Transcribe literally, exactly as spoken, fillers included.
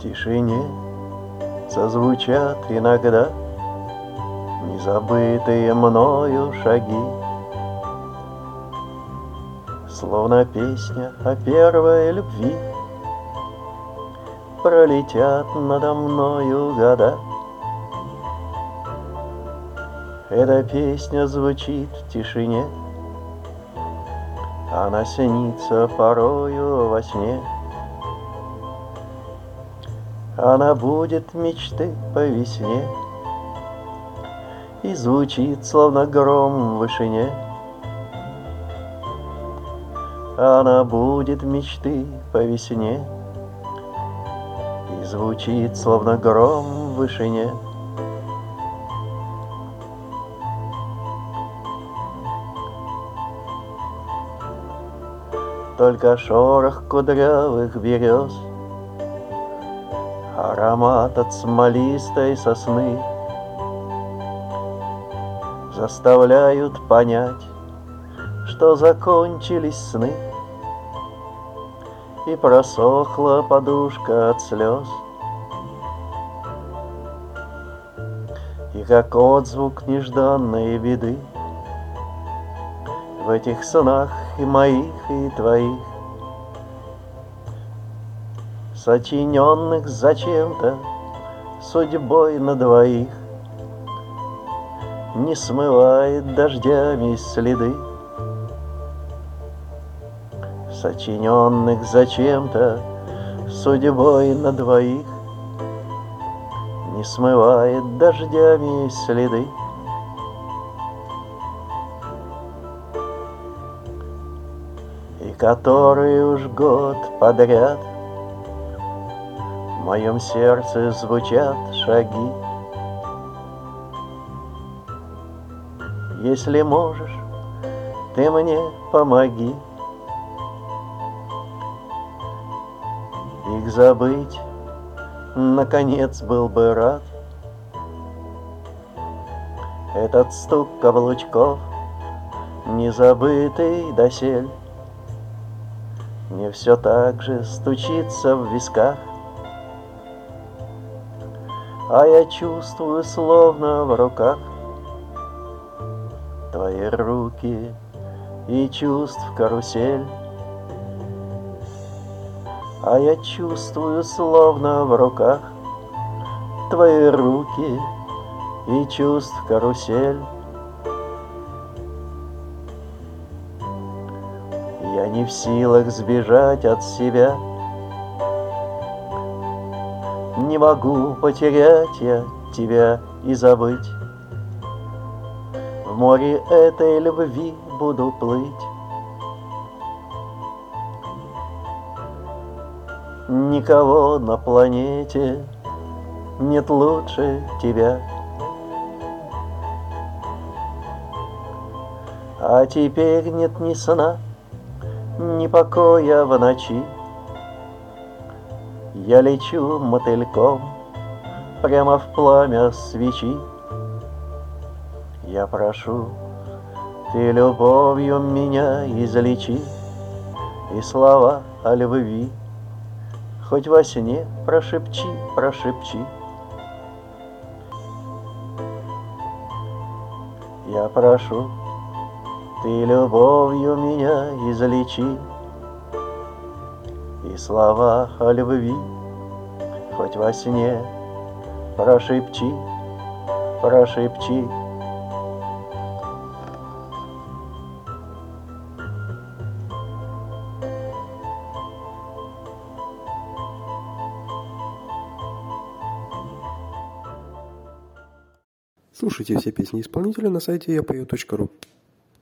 тишине зазвучат иногда незабытые мною шаги, словно песня о первой любви. Пролетят надо мною года. Эта песня звучит в тишине, она снится порою во сне. Она будет мечты по весне и звучит, словно гром в вышине. Она будет мечты по весне и звучит, словно гром в вышине. Только шорох кудрявых берез, аромат от смолистой сосны заставляют понять, что закончились сны, и просохла подушка от слез. И как отзвук нежданной беды в этих снах и моих, и твоих, сочиненных зачем-то судьбой на двоих, не смывает дождями следы, сочиненных зачем-то судьбой на двоих, не смывает дождями следы. И который уж год подряд в моем сердце звучат шаги. Если можешь, ты мне помоги их забыть, наконец был бы рад. Этот стук каблучков, незабытый досель, мне все так же стучится в висках, а я чувствую, словно в руках твои руки и чувств карусель. А я чувствую, словно в руках твои руки и чувств карусель. Я не в силах сбежать от себя, не могу потерять я тебя и забыть. В море этой любви буду плыть. Никого на планете нет лучше тебя. А теперь нет ни сна, ни покоя в ночи. Я лечу мотыльком прямо в пламя свечи. Я прошу, ты любовью меня излечи, и слова о любви хоть во сне прошепчи, прошепчи. Я прошу, ты любовью меня излечи, и слова о любви хоть во сне прошепчи, прошепчи. Слушайте все песни исполнителя на сайте я пою точка ру.